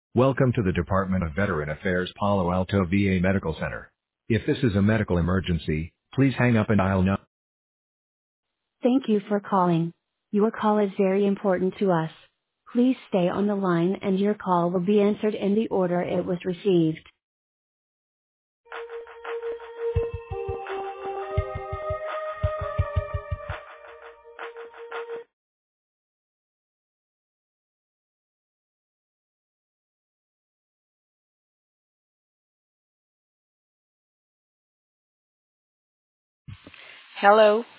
Welcome to the Department of Veteran Affairs Palo Alto VA Medical Center. If this is a medical emergency, please hang up and dial 9. Thank you for calling. Your call is very important to us. Please stay on the line and your call will be answered in the order it was received. Hello.